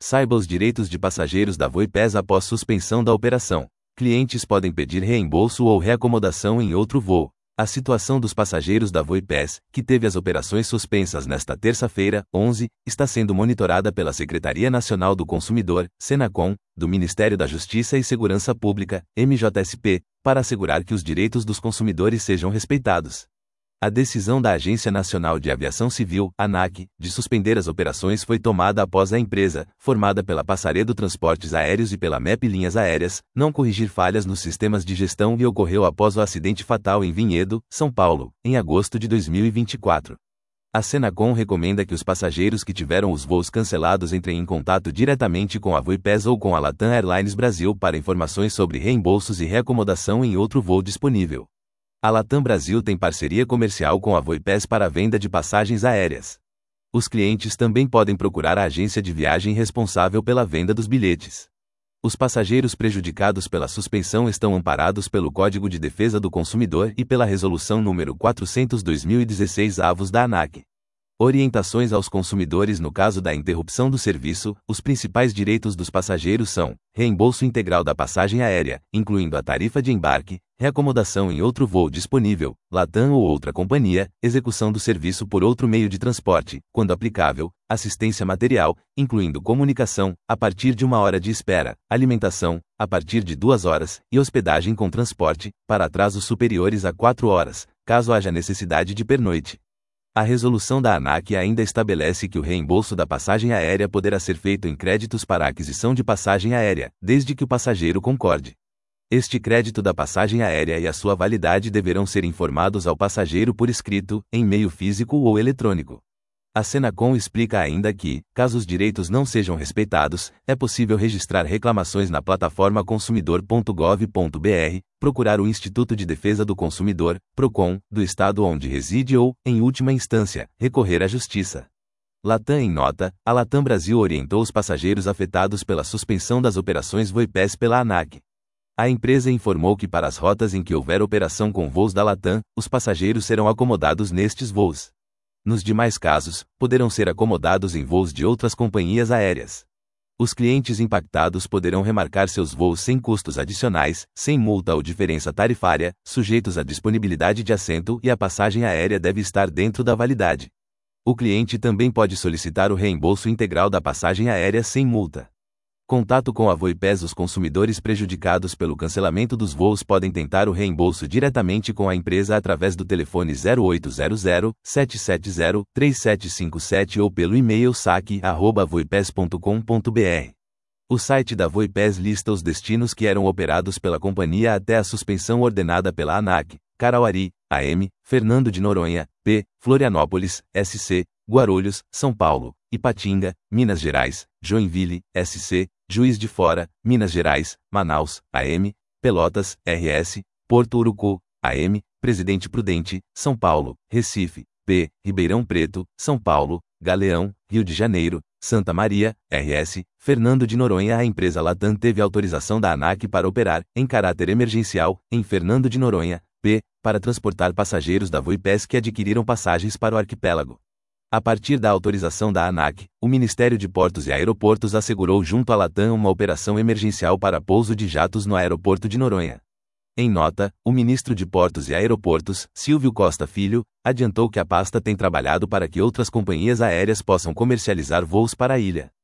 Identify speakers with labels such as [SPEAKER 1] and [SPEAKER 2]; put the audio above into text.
[SPEAKER 1] Saiba os direitos de passageiros da VoiPass após suspensão da operação. Clientes podem pedir reembolso ou reacomodação em outro voo. A situação dos passageiros da VoiPass, que teve as operações suspensas nesta terça-feira, 11, está sendo monitorada pela Secretaria Nacional do Consumidor, Senacom, do Ministério da Justiça e Segurança Pública, MJSP, para assegurar que os direitos dos consumidores sejam respeitados. A decisão da Agência Nacional de Aviação Civil, ANAC, de suspender as operações foi tomada após a empresa, formada pela Passaredo Transportes Aéreos e pela MEP Linhas Aéreas, não corrigir falhas nos sistemas de gestão e ocorreu após o acidente fatal em Vinhedo, São Paulo, em agosto de 2024. A Senacom recomenda que os passageiros que tiveram os voos cancelados entrem em contato diretamente com a VoiPass ou com a Latam Airlines Brasil para informações sobre reembolsos e reacomodação em outro voo disponível. A Latam Brasil tem parceria comercial com a VoiPass para a venda de passagens aéreas. Os clientes também podem procurar a agência de viagem responsável pela venda dos bilhetes. Os passageiros prejudicados pela suspensão estão amparados pelo Código de Defesa do Consumidor e pela Resolução nº 400/2016 da ANAC. Orientações aos consumidores no caso da interrupção do serviço. Os principais direitos dos passageiros são: reembolso integral da passagem aérea, incluindo a tarifa de embarque, reacomodação em outro voo disponível, Latam ou outra companhia, execução do serviço por outro meio de transporte, quando aplicável, assistência material, incluindo comunicação, a partir de 1 hora de espera, alimentação, a partir de 2 horas, e hospedagem com transporte, para atrasos superiores a 4 horas, caso haja necessidade de pernoite. A resolução da ANAC ainda estabelece que o reembolso da passagem aérea poderá ser feito em créditos para a aquisição de passagem aérea, desde que o passageiro concorde. Este crédito da passagem aérea e a sua validade deverão ser informados ao passageiro por escrito, em meio físico ou eletrônico. A Senacom explica ainda que, caso os direitos não sejam respeitados, é possível registrar reclamações na plataforma consumidor.gov.br, procurar o Instituto de Defesa do Consumidor, PROCON, do estado onde reside ou, em última instância, recorrer à Justiça. Latam em nota, a Latam Brasil orientou os passageiros afetados pela suspensão das operações VoiPass pela ANAC. A empresa informou que para as rotas em que houver operação com voos da Latam, os passageiros serão acomodados nestes voos. Nos demais casos, poderão ser acomodados em voos de outras companhias aéreas. Os clientes impactados poderão remarcar seus voos sem custos adicionais, sem multa ou diferença tarifária, sujeitos à disponibilidade de assento e a passagem aérea deve estar dentro da validade. O cliente também pode solicitar o reembolso integral da passagem aérea sem multa. Contato com a VoiPass. Os consumidores prejudicados pelo cancelamento dos voos podem tentar o reembolso diretamente com a empresa através do telefone 0800-770-3757 ou pelo e-mail saque@voipass.com.br. O site da VoiPass lista os destinos que eram operados pela companhia até a suspensão ordenada pela ANAC: Carauari, AM, Fernando de Noronha, P, Florianópolis, SC, Guarulhos, São Paulo, Ipatinga, Minas Gerais, Joinville, SC, Juiz de Fora, Minas Gerais, Manaus, AM, Pelotas, RS, Porto Urucu, AM, Presidente Prudente, São Paulo, Recife, P, Ribeirão Preto, São Paulo, Galeão, Rio de Janeiro, Santa Maria, RS, Fernando de Noronha. A empresa Latam teve autorização da ANAC para operar, em caráter emergencial, em Fernando de Noronha, P, para transportar passageiros da VoiPass que adquiriram passagens para o arquipélago. A partir da autorização da ANAC, o Ministério de Portos e Aeroportos assegurou junto à Latam uma operação emergencial para pouso de jatos no aeroporto de Noronha. Em nota, o ministro de Portos e Aeroportos, Silvio Costa Filho, adiantou que a pasta tem trabalhado para que outras companhias aéreas possam comercializar voos para a ilha.